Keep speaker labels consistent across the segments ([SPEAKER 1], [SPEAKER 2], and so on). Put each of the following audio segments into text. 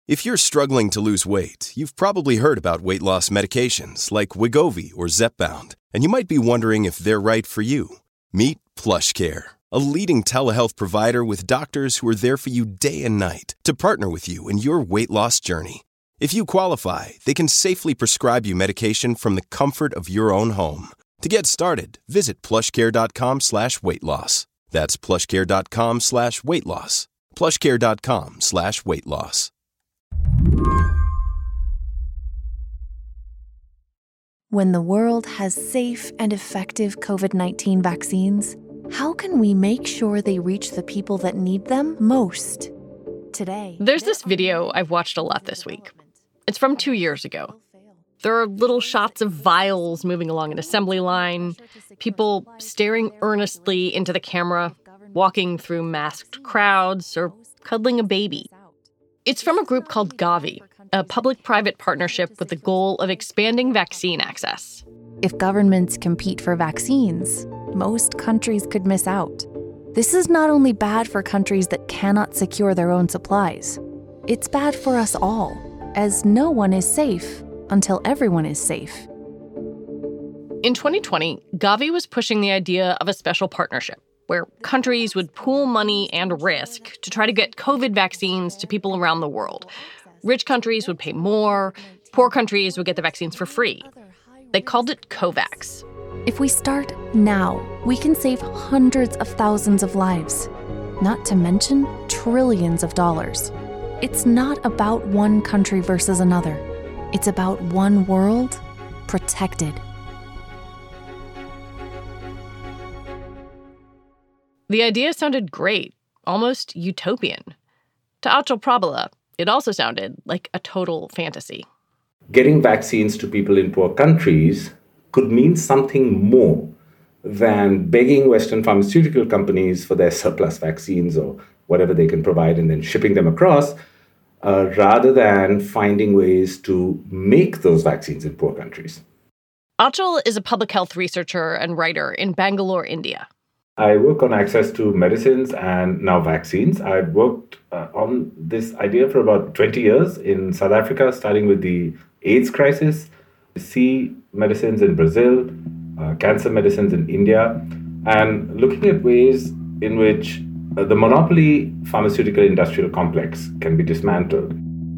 [SPEAKER 1] If you're struggling to lose weight, you've probably heard about weight loss medications like Wegovy or Zepbound, and you might be wondering if they're right for you. Meet PlushCare, a leading telehealth provider with doctors who are there for you day and night to partner with you in your weight loss journey. If you qualify, they can safely prescribe you medication from the comfort of your own home. To get started, visit plushcare.com/weightloss. That's plushcare.com/weightloss. plushcare.com/weightloss.
[SPEAKER 2] When the world has safe and effective COVID-19 vaccines, how can we make sure they reach the people that need them most? Today,
[SPEAKER 3] there's this video I've watched a lot this week. It's from 2 years ago. There are little shots of vials moving along an assembly line, people staring earnestly into the camera, walking through masked crowds, or cuddling a baby. It's from a group called Gavi, a public-private partnership with the goal of expanding vaccine access.
[SPEAKER 2] If governments compete for vaccines, most countries could miss out. This is not only bad for countries that cannot secure their own supplies. It's bad for us all, as no one is safe until everyone is safe.
[SPEAKER 3] In 2020, Gavi was pushing the idea of a special partnership where countries would pool money and risk to try to get COVID vaccines to people around the world. Rich countries would pay more, poor countries would get the vaccines for free. They called it COVAX.
[SPEAKER 2] If we start now, we can save hundreds of thousands of lives, not to mention trillions of dollars. It's not about one country versus another. It's about one world protected.
[SPEAKER 3] The idea sounded great, almost utopian. To Achal Prabhala, it also sounded like a total fantasy.
[SPEAKER 4] Getting vaccines to people in poor countries could mean something more than begging Western pharmaceutical companies for their surplus vaccines or whatever they can provide and then shipping them across, rather than finding ways to make those vaccines in poor countries.
[SPEAKER 3] Achal is a public health researcher and writer in Bangalore, India.
[SPEAKER 4] I work on access to medicines and now vaccines. I've worked on this idea for about 20 years in South Africa, starting with the AIDS crisis, C medicines in Brazil, cancer medicines in India, and looking at ways in which the monopoly pharmaceutical industrial complex can be dismantled.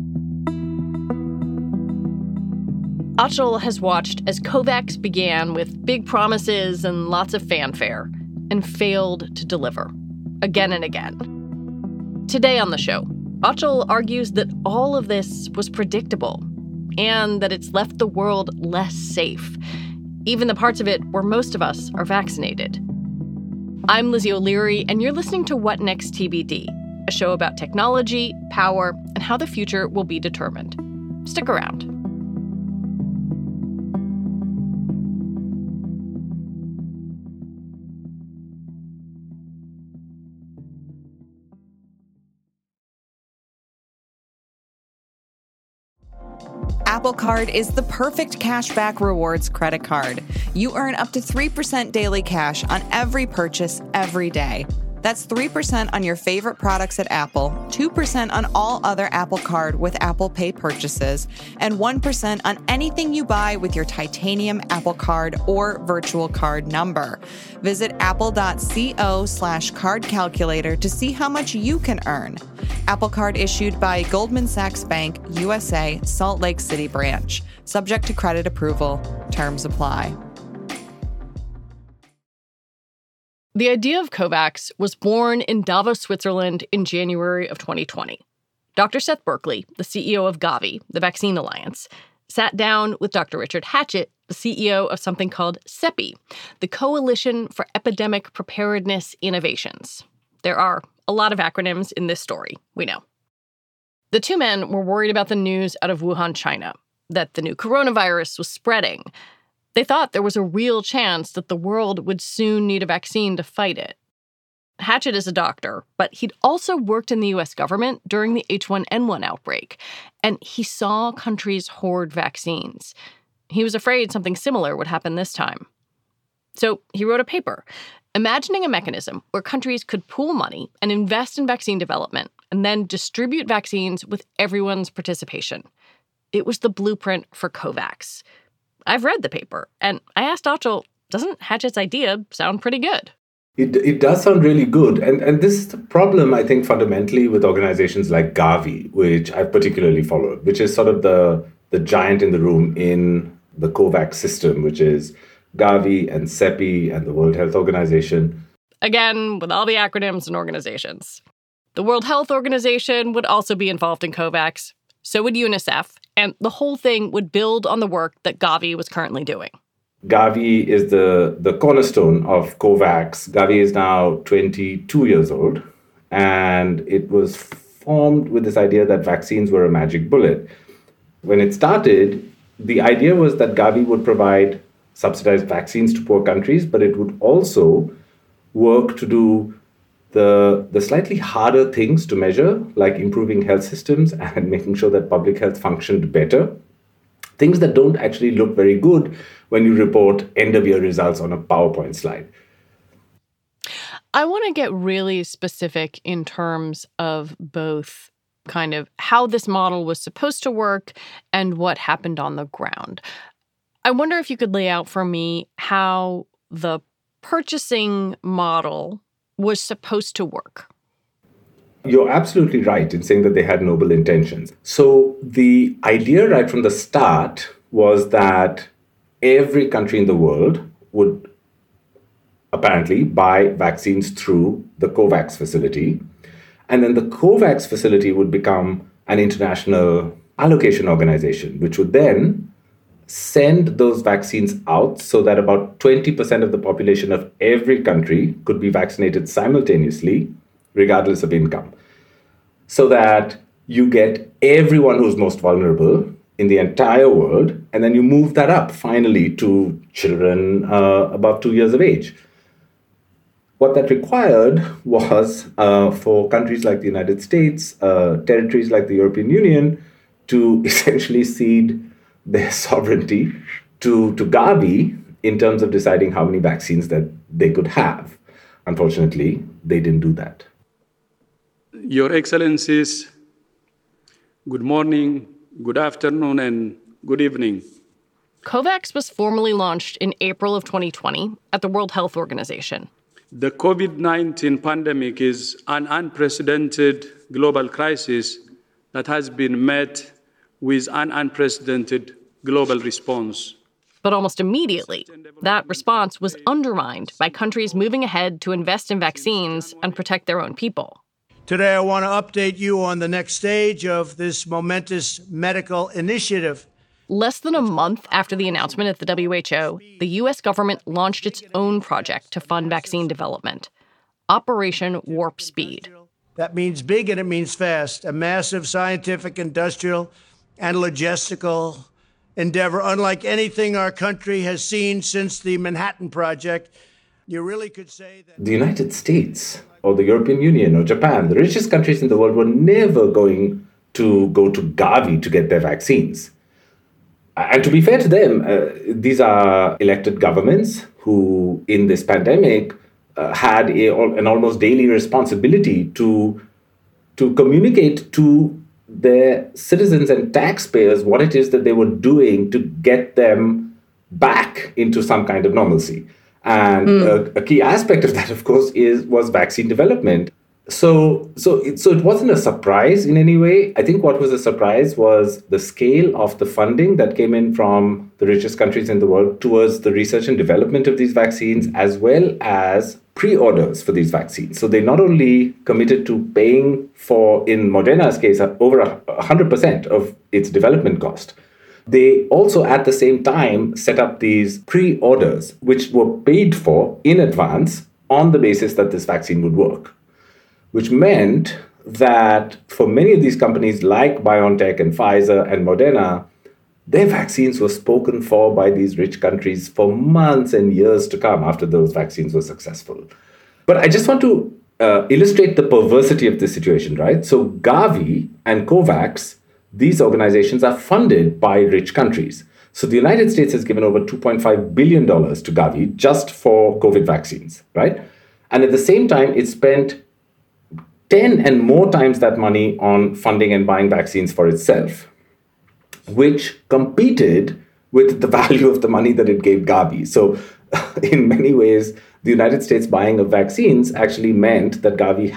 [SPEAKER 3] Achal has watched as COVAX began with big promises and lots of fanfare, and failed to deliver, again and again. Today on the show, Achal argues that all of this was predictable and that it's left the world less safe, even the parts of it where most of us are vaccinated. I'm Lizzie O'Leary, and you're listening to What Next TBD, a show about technology, power, and how the future will be determined. Stick around.
[SPEAKER 5] Apple Card is the perfect cashback rewards credit card. You earn up to 3% daily cash on every purchase every day. That's 3% on your favorite products at Apple, 2% on all other Apple Card with Apple Pay purchases, and 1% on anything you buy with your titanium Apple Card or virtual card number. Visit apple.co/card calculator to see how much you can earn. Apple Card issued by Goldman Sachs Bank, USA, Salt Lake City branch. Subject to credit approval. Terms apply.
[SPEAKER 3] The idea of COVAX was born in Davos, Switzerland in January of 2020. Dr. Seth Berkley, the CEO of Gavi, the Vaccine Alliance, sat down with Dr. Richard Hatchett, the CEO of something called CEPI, the Coalition for Epidemic Preparedness Innovations. There are a lot of acronyms in this story, we know. The two men were worried about the news out of Wuhan, China, that the new coronavirus was spreading. They thought there was a real chance that the world would soon need a vaccine to fight it. Hatchett is a doctor, but he'd also worked in the U.S. government during the H1N1 outbreak, and he saw countries hoard vaccines. He was afraid something similar would happen this time. So he wrote a paper, imagining a mechanism where countries could pool money and invest in vaccine development and then distribute vaccines with everyone's participation. It was the blueprint for COVAX. I've read the paper, and I asked Achal, doesn't Hatchett's idea sound pretty good?
[SPEAKER 4] It does sound really good. And this is the problem, I think, fundamentally with organizations like Gavi, which I've particularly followed, which is sort of the giant in the room in the COVAX system, which is Gavi and CEPI and the World Health Organization.
[SPEAKER 3] Again, with all the acronyms and organizations. The World Health Organization would also be involved in COVAX. So would UNICEF. And the whole thing would build on the work that Gavi was currently doing.
[SPEAKER 4] Gavi is the cornerstone of COVAX. Gavi is now 22 years old, and it was formed with this idea that vaccines were a magic bullet. When it started, the idea was that Gavi would provide subsidized vaccines to poor countries, but it would also work to do the slightly harder things to measure, like improving health systems and making sure that public health functioned better. Things that don't actually look very good when you report end-of-year results on a PowerPoint slide.
[SPEAKER 3] I want to get really specific in terms of both kind of how this model was supposed to work and what happened on the ground. I wonder if you could lay out for me how the purchasing model was supposed to work.
[SPEAKER 4] You're absolutely right in saying that they had noble intentions. So the idea right from the start was that every country in the world would apparently buy vaccines through the COVAX facility. And then the COVAX facility would become an international allocation organization, which would then send those vaccines out so that about 20% of the population of every country could be vaccinated simultaneously, regardless of income, so that you get everyone who's most vulnerable in the entire world, and then you move that up finally to children above 2 years of age. What that required was for countries like the United States, territories like the European Union, to essentially cede their sovereignty to Gavi in terms of deciding how many vaccines that they could have. Unfortunately, they didn't do that.
[SPEAKER 6] Your Excellencies, good morning, good afternoon, and good evening.
[SPEAKER 3] COVAX was formally launched in April of 2020 at the World Health Organization.
[SPEAKER 6] The COVID-19 pandemic is an unprecedented global crisis that has been met with an unprecedented global response.
[SPEAKER 3] But almost immediately, that response was undermined by countries moving ahead to invest in vaccines and protect their own people.
[SPEAKER 7] Today, I want to update you on the next stage of this momentous medical initiative.
[SPEAKER 3] Less than a month after the announcement at the WHO, the U.S. government launched its own project to fund vaccine development, Operation Warp Speed.
[SPEAKER 7] That means big and it means fast, a massive scientific, industrial, and logistical endeavor, unlike anything our country has seen since the Manhattan Project. You really could say that
[SPEAKER 4] the United States or the European Union or Japan, the richest countries in the world, were never going to go to Gavi to get their vaccines. And to be fair to them, these are elected governments who, in this pandemic, had an almost daily responsibility to communicate to their citizens and taxpayers what it is that they were doing to get them back into some kind of normalcy. And a key aspect of that, of course, was vaccine development. So it wasn't a surprise in any way. I think what was a surprise was the scale of the funding that came in from the richest countries in the world towards the research and development of these vaccines, as well as pre-orders for these vaccines. So they not only committed to paying for, in Moderna's case, over 100% of its development cost. They also, at the same time, set up these pre-orders, which were paid for in advance on the basis that this vaccine would work, which meant that for many of these companies like BioNTech and Pfizer and Moderna, their vaccines were spoken for by these rich countries for months and years to come after those vaccines were successful. But I just want to illustrate the perversity of this situation, right? So Gavi and COVAX, these organizations are funded by rich countries. So the United States has given over $2.5 billion to Gavi just for COVID vaccines, right? And at the same time, it spent 10 and more times that money on funding and buying vaccines for itself, which competed with the value of the money that it gave Gavi. So in many ways, the United States buying of vaccines actually meant that Gavi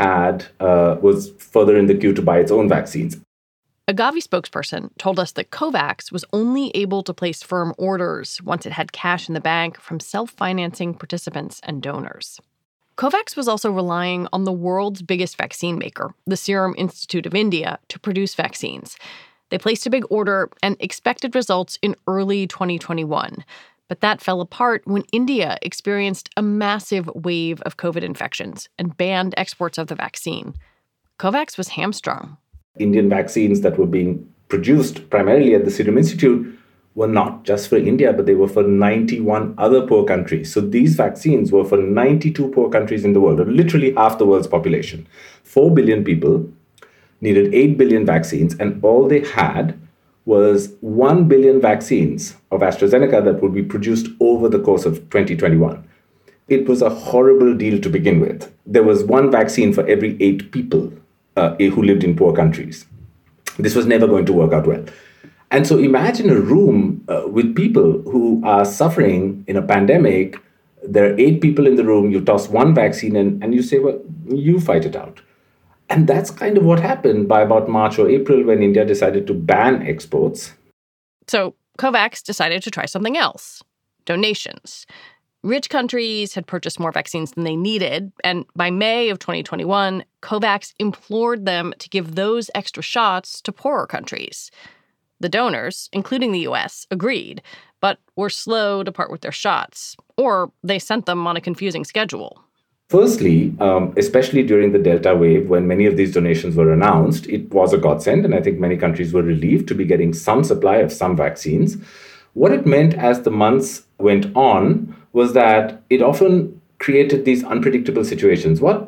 [SPEAKER 4] was further in the queue to buy its own vaccines.
[SPEAKER 3] A Gavi spokesperson told us that COVAX was only able to place firm orders once it had cash in the bank from self-financing participants and donors. COVAX was also relying on the world's biggest vaccine maker, the Serum Institute of India, to produce vaccines. They placed a big order and expected results in early 2021. But that fell apart when India experienced a massive wave of COVID infections and banned exports of the vaccine. COVAX was hamstrung.
[SPEAKER 4] Indian vaccines that were being produced primarily at the Serum Institute were not just for India, but they were for 91 other poor countries. So these vaccines were for 92 poor countries in the world, or literally half the world's population. 4 billion people needed 8 billion vaccines, and all they had was 1 billion vaccines of AstraZeneca that would be produced over the course of 2021. It was a horrible deal to begin with. There was one vaccine for every 8 people who lived in poor countries. This was never going to work out well. And so imagine a room with people who are suffering in a pandemic. There are 8 people in the room. You toss one vaccine and you say, well, you fight it out. And that's kind of what happened by about March or April when India decided to ban exports.
[SPEAKER 3] So COVAX decided to try something else: donations. Rich countries had purchased more vaccines than they needed, and by May of 2021, COVAX implored them to give those extra shots to poorer countries. The donors, including the U.S., agreed, but were slow to part with their shots, or they sent them on a confusing schedule.
[SPEAKER 4] Firstly, especially during the Delta wave, when many of these donations were announced, it was a godsend, and I think many countries were relieved to be getting some supply of some vaccines. What it meant as the months went on was that it often created these unpredictable situations. What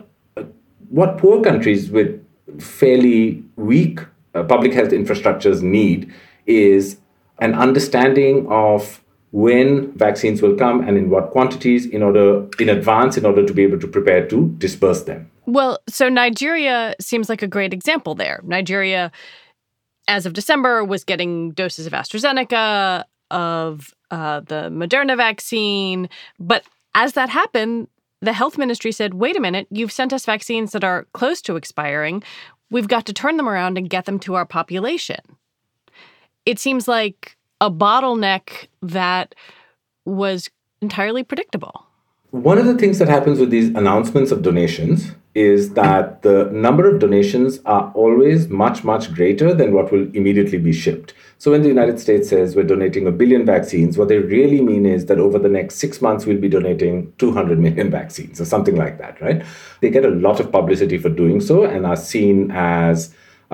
[SPEAKER 4] poor countries with fairly weak public health infrastructures need is an understanding of when vaccines will come and in what quantities in advance in order to be able to prepare to disperse them.
[SPEAKER 3] Well, so Nigeria seems like a great example there. Nigeria, as of December, was getting doses of AstraZeneca, of the Moderna vaccine. But as that happened, the health ministry said, wait a minute, you've sent us vaccines that are close to expiring. We've got to turn them around and get them to our population. It seems like a bottleneck that was entirely predictable.
[SPEAKER 4] One of the things that happens with these announcements of donations is that the number of donations are always much, much greater than what will immediately be shipped. So when the United States says we're donating 1 billion vaccines, what they really mean is that over the next 6 months, we'll be donating 200 million vaccines or something like that, right? They get a lot of publicity for doing so and are seen as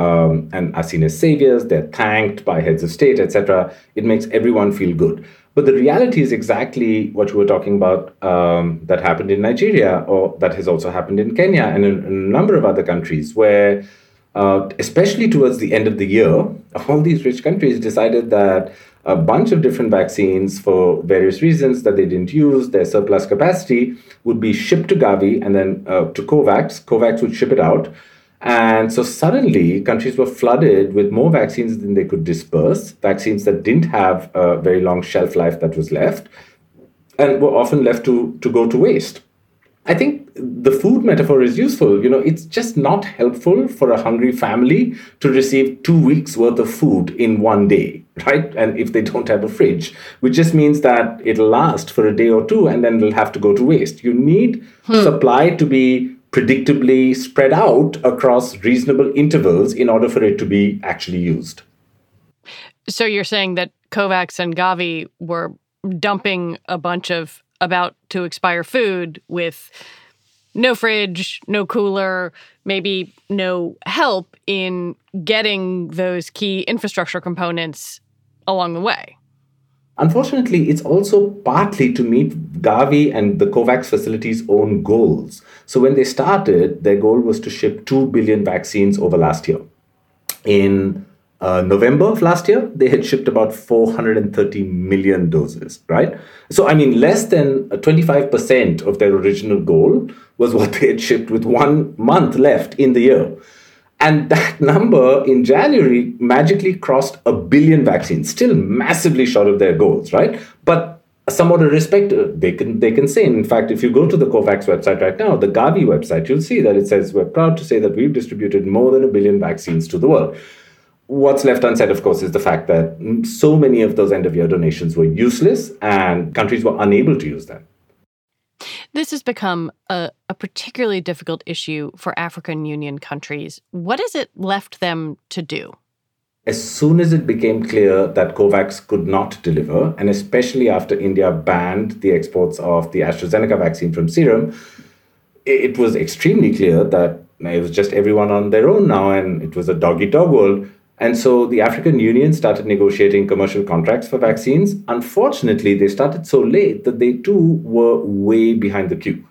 [SPEAKER 4] saviors. They're thanked by heads of state, etc. It makes everyone feel good. But the reality is exactly what you were talking about that happened in Nigeria, or that has also happened in Kenya and in a number of other countries where, especially towards the end of the year, all these rich countries decided that a bunch of different vaccines for various reasons that they didn't use, their surplus capacity, would be shipped to Gavi and then to COVAX. COVAX would ship it out. And so suddenly, countries were flooded with more vaccines than they could disperse, vaccines that didn't have a very long shelf life that was left, and were often left to go to waste. I think the food metaphor is useful. It's just not helpful for a hungry family to receive 2 weeks' worth of food in one day, right? And if they don't have a fridge, which just means that it'll last for a day or two and then it'll have to go to waste. You need supply to be predictably spread out across reasonable intervals in order for it to be actually used.
[SPEAKER 3] So you're saying that COVAX and Gavi were dumping a bunch of about to expire food with no fridge, no cooler, maybe no help in getting those key infrastructure components along the way.
[SPEAKER 4] Unfortunately, it's also partly to meet Gavi and the COVAX facility's own goals. So when they started, their goal was to ship 2 billion vaccines over last year. In November of last year, they had shipped about 430 million doses, right? So, I mean, less than 25% of their original goal was what they had shipped with 1 month left in the year. And that number in January magically crossed 1 billion vaccines, still massively short of their goals, right? But somewhat irrespective, they can say. In fact, if you go to the COVAX website right now, the Gavi website, you'll see that it says, we're proud to say that we've distributed more than 1 billion vaccines to the world. What's left unsaid, of course, is the fact that so many of those end-of-year donations were useless and countries were unable to use them.
[SPEAKER 3] This has become a particularly difficult issue for African Union countries. What has it left them to do?
[SPEAKER 4] As soon as it became clear that COVAX could not deliver, and especially after India banned the exports of the AstraZeneca vaccine from Serum, it was extremely clear that it was just everyone on their own now, and it was a dog-eat-dog world. And so the African Union started negotiating commercial contracts for vaccines. Unfortunately, they started so late that they too were way behind the queue.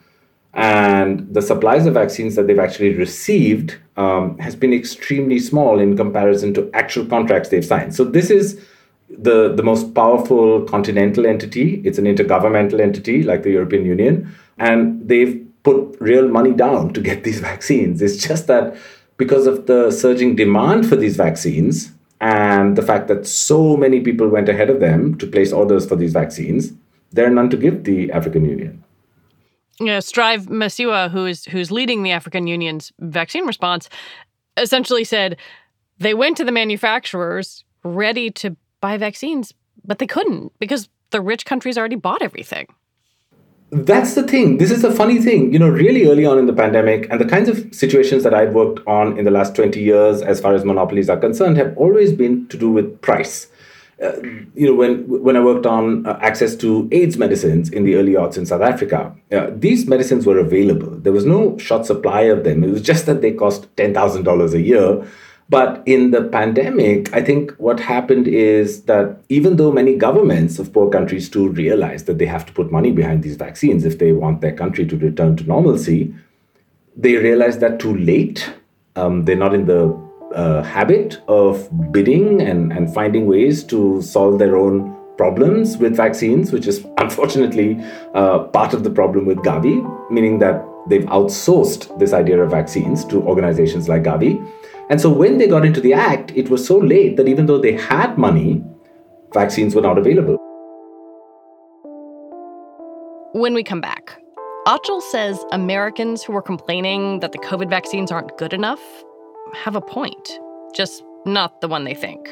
[SPEAKER 4] And the supplies of vaccines that they've actually received has been extremely small in comparison to actual contracts they've signed. So this is the most powerful continental entity. It's an intergovernmental entity like the European Union. And they've put real money down to get these vaccines. It's just that because of the surging demand for these vaccines and the fact that so many people went ahead of them to place orders for these vaccines, there are none to give the African Union.
[SPEAKER 3] Strive Masiyiwa, who's leading the African Union's vaccine response, essentially said they went to the manufacturers ready to buy vaccines, but they couldn't because the rich countries already bought everything.
[SPEAKER 4] That's the thing. This is the funny thing. Really early on in the pandemic, and the kinds of situations that I've worked on in the last 20 years, as far as monopolies are concerned, have always been to do with price. When I worked on access to AIDS medicines in the early aughts in South Africa, these medicines were available. There was no short supply of them. It was just that they cost $10,000 a year. But in the pandemic, I think what happened is that even though many governments of poor countries too realize that they have to put money behind these vaccines if they want their country to return to normalcy, they realize that too late. They're not in the habit of bidding and finding ways to solve their own problems with vaccines, which is unfortunately part of the problem with Gavi, meaning that they've outsourced this idea of vaccines to organizations like Gavi. And so when they got into the act, it was so late that even though they had money, vaccines were not available.
[SPEAKER 3] When we come back, Achal says Americans who are complaining that the COVID vaccines aren't good enough have a point, just not the one they think.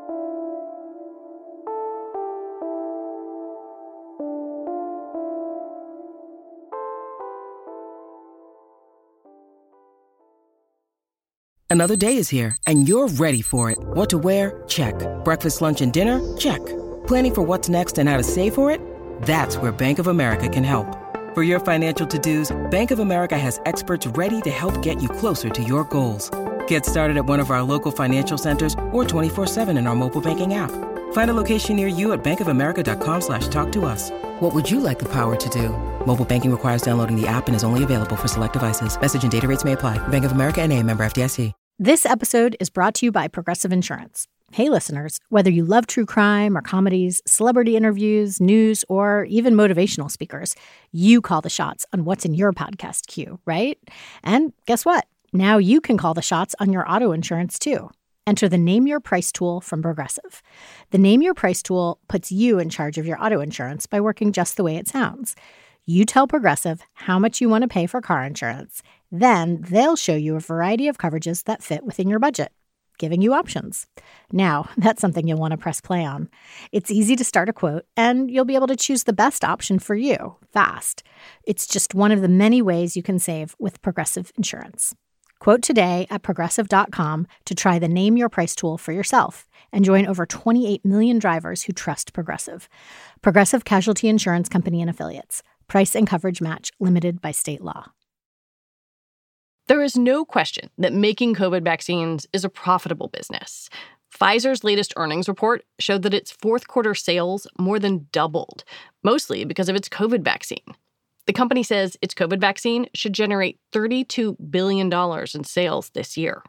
[SPEAKER 8] Another day is here, and you're ready for it. What to wear? Check. Breakfast, lunch, and dinner? Check. Planning for what's next and how to save for it? That's where Bank of America can help. For your financial to-dos, Bank of America has experts ready to help get you closer to your goals. Get started at one of our local financial centers or 24/7 in our mobile banking app. Find a location near you at bankofamerica.com/talktous. What would you like the power to do? Mobile banking requires downloading the app and is only available for select devices. Message and data rates may apply. Bank of America NA, member FDIC.
[SPEAKER 9] This episode is brought to you by Progressive Insurance. Hey, listeners, whether you love true crime or comedies, celebrity interviews, news, or even motivational speakers, you call the shots on what's in your podcast queue, right? And guess what? Now you can call the shots on your auto insurance, too. Enter the Name Your Price tool from Progressive. The Name Your Price tool puts you in charge of your auto insurance by working just the way it sounds. You tell Progressive how much you want to pay for car insurance. Then they'll show you a variety of coverages that fit within your budget, giving you options. Now, that's something you'll want to press play on. It's easy to start a quote, and you'll be able to choose the best option for you fast. It's just one of the many ways you can save with Progressive Insurance. Quote today at Progressive.com to try the Name Your Price tool for yourself and join over 28 million drivers who trust Progressive. Progressive Casualty Insurance Company and Affiliates. Price and coverage match limited by state law.
[SPEAKER 3] There is no question that making COVID vaccines is a profitable business. Pfizer's latest earnings report showed that its fourth quarter sales more than doubled, mostly because of its COVID vaccine. The company says its COVID vaccine should generate $32 billion in sales this year.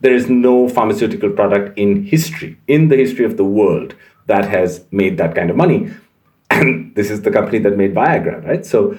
[SPEAKER 4] there is no pharmaceutical product in the history of the world, that has made that kind of money. And this is the company that made Viagra, right? So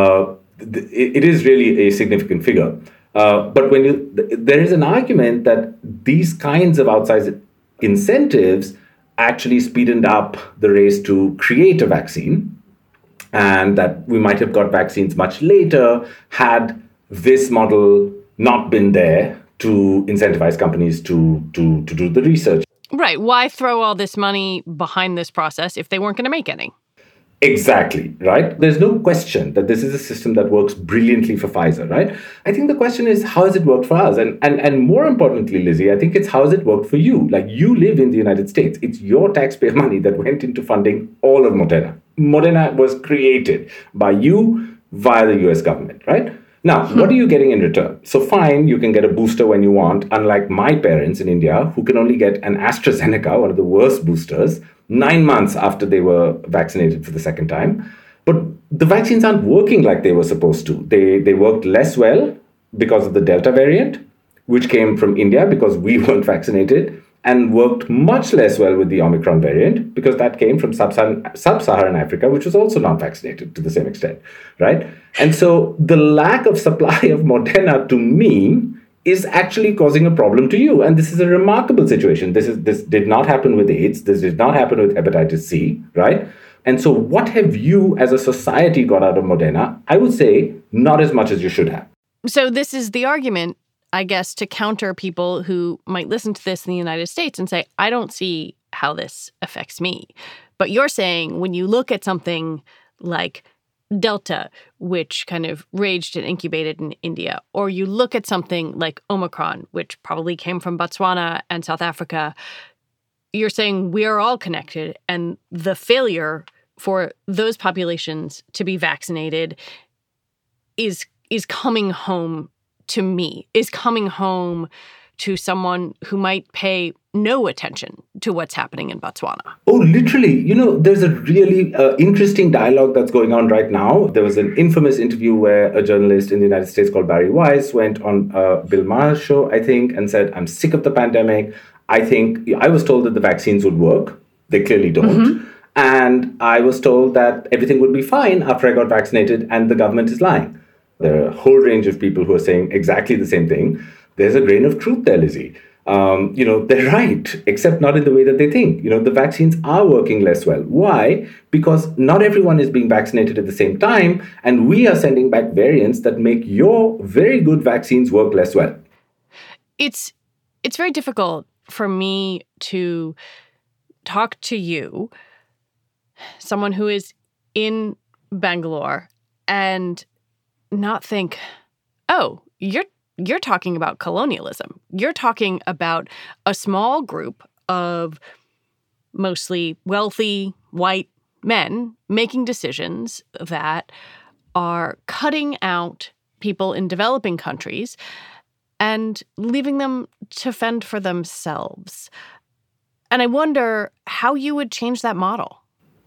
[SPEAKER 4] it is really a significant figure. But there is an argument that these kinds of outsized incentives actually speeded up the race to create a vaccine, and that we might have got vaccines much later had this model not been there to incentivize companies to do the research.
[SPEAKER 3] Right. Why throw all this money behind this process if they weren't going to make any?
[SPEAKER 4] Exactly, right? There's no question that this is a system that works brilliantly for Pfizer, right? I think the question is, how has it worked for us? And more importantly, Lizzie, I think it's how has it worked for you? Like, you live in the United States. It's your taxpayer money that went into funding all of Moderna. Moderna was created by you via the US government, right? Now, what are you getting in return? So fine, you can get a booster when you want, unlike my parents in India, who can only get an AstraZeneca, one of the worst boosters, 9 months after they were vaccinated for the second time. But the vaccines aren't working like they were supposed to. They worked less well because of the Delta variant, which came from India because we weren't vaccinated, and worked much less well with the Omicron variant because that came from sub-Saharan Africa, which was also not vaccinated to the same extent, right? And so the lack of supply of Moderna, to me, is actually causing a problem to you. And this is a remarkable situation. This did not happen with AIDS. This did not happen with hepatitis C, right? And so what have you as a society got out of Moderna? I would say not as much as you should have.
[SPEAKER 3] So this is the argument, I guess, to counter people who might listen to this in the United States and say, I don't see how this affects me. But you're saying when you look at something like Delta, which kind of raged and incubated in India, or you look at something like Omicron, which probably came from Botswana and South Africa, you're saying we are all connected, and the failure for those populations to be vaccinated is coming home to me, is coming home to someone who might pay no attention to what's happening in Botswana.
[SPEAKER 4] Oh, literally. There's a really interesting dialogue that's going on right now. There was an infamous interview where a journalist in the United States called Barry Weiss went on Bill Maher's show, I think, and said, I'm sick of the pandemic. I was told that the vaccines would work. They clearly don't. Mm-hmm. And I was told that everything would be fine after I got vaccinated, and the government is lying. There are a whole range of people who are saying exactly the same thing. There's a grain of truth there, Lizzie. They're right, except not in the way that they think. The vaccines are working less well. Why? Because not everyone is being vaccinated at the same time, and we are sending back variants that make your very good vaccines work less well.
[SPEAKER 3] It's very difficult for me to talk to you, someone who is in Bangalore, and not think, oh, you're talking about colonialism. You're talking about a small group of mostly wealthy white men making decisions that are cutting out people in developing countries and leaving them to fend for themselves. And I wonder how you would change that model.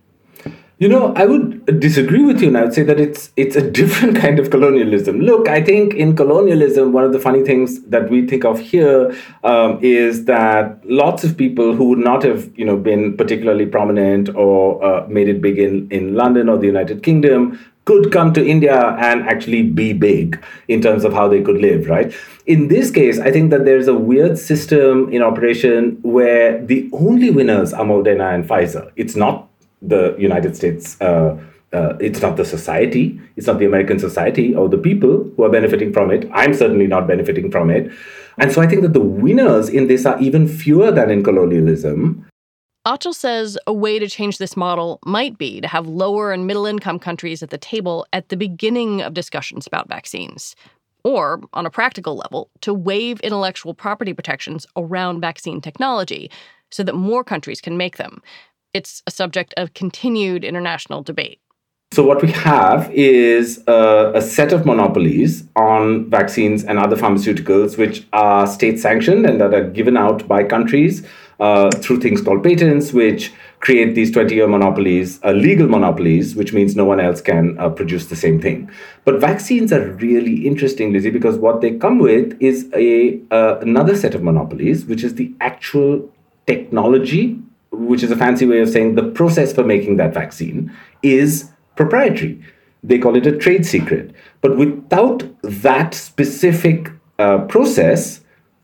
[SPEAKER 4] I would disagree with you, and I would say that it's a different kind of colonialism. Look, I think in colonialism, one of the funny things that we think of here is that lots of people who would not have, been particularly prominent or made it big in London or the United Kingdom could come to India and actually be big in terms of how they could live, right? In this case, I think that there's a weird system in operation where the only winners are Moderna and Pfizer. It's not the United States, it's not the society, it's not the American society or the people who are benefiting from it. I'm certainly not benefiting from it. And so I think that the winners in this are even fewer than in colonialism.
[SPEAKER 3] Achal says a way to change this model might be to have lower and middle income countries at the table at the beginning of discussions about vaccines. Or, on a practical level, to waive intellectual property protections around vaccine technology so that more countries can make them. It's a subject of continued international debate.
[SPEAKER 4] So what we have is a set of monopolies on vaccines and other pharmaceuticals, which are state-sanctioned and that are given out by countries through things called patents, which create these 20-year monopolies, legal monopolies, which means no one else can produce the same thing. But vaccines are really interesting, Lizzie, because what they come with is another set of monopolies, which is the actual technology, which is a fancy way of saying the process for making that vaccine is proprietary. They call it a trade secret. But without that specific process,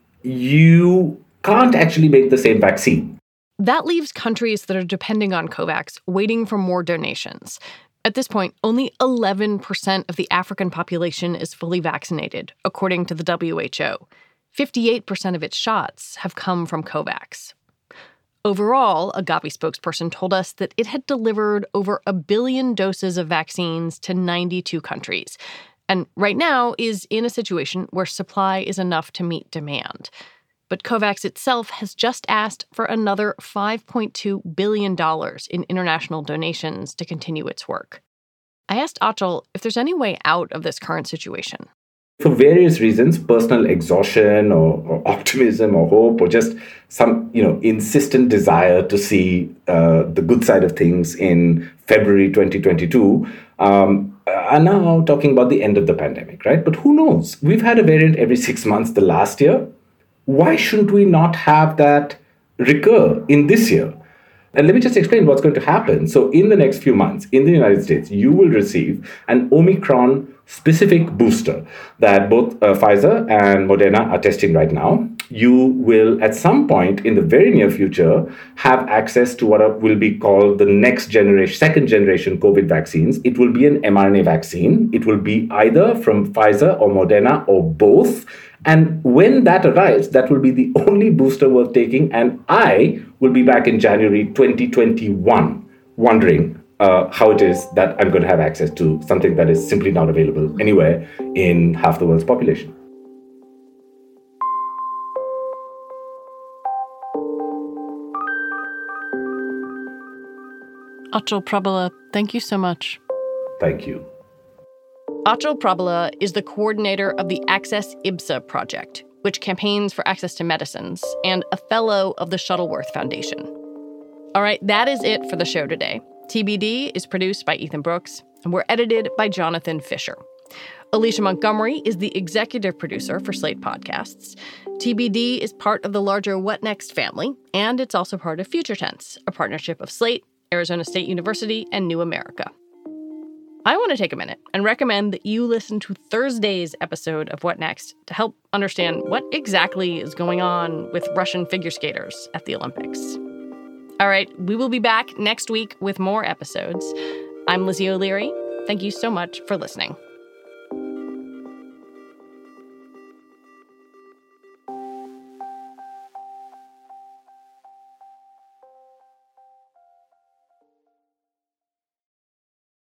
[SPEAKER 4] you can't actually make the same vaccine.
[SPEAKER 3] That leaves countries that are depending on COVAX waiting for more donations. At this point, only 11% of the African population is fully vaccinated, according to the WHO. 58% of its shots have come from COVAX. Overall, a Gavi spokesperson told us that it had delivered over 1 billion doses of vaccines to 92 countries, and right now is in a situation where supply is enough to meet demand. But COVAX itself has just asked for another $5.2 billion in international donations to continue its work. I asked Achal if there's any way out of this current situation.
[SPEAKER 4] For various reasons, personal exhaustion or optimism or hope or just some, insistent desire to see the good side of things in February 2022, are now talking about the end of the pandemic, right? But who knows? We've had a variant every 6 months the last year. Why shouldn't we not have that recur in this year? And let me just explain what's going to happen. So in the next few months, in the United States, you will receive an Omicron-specific booster that both Pfizer and Moderna are testing right now. You will, at some point in the very near future, have access to what will be called the next generation, second generation COVID vaccines. It will be an mRNA vaccine. It will be either from Pfizer or Moderna or both. And when that arrives, that will be the only booster worth taking. And I will be back in January 2021 wondering how it is that I'm going to have access to something that is simply not available anywhere in half the world's population.
[SPEAKER 3] Achal Prabhala, thank you so much.
[SPEAKER 4] Thank you.
[SPEAKER 3] Achal Prabhala is the coordinator of the Access IBSA project, which campaigns for access to medicines, and a fellow of the Shuttleworth Foundation. All right, that is it for the show today. TBD is produced by Ethan Brooks, and we're edited by Jonathan Fisher. Alicia Montgomery is the executive producer for Slate Podcasts. TBD is part of the larger What Next family, and it's also part of Future Tense, a partnership of Slate, Arizona State University, and New America. I want to take a minute and recommend that you listen to Thursday's episode of What Next to help understand what exactly is going on with Russian figure skaters at the Olympics. All right, we will be back next week with more episodes. I'm Lizzie O'Leary. Thank you so much for listening.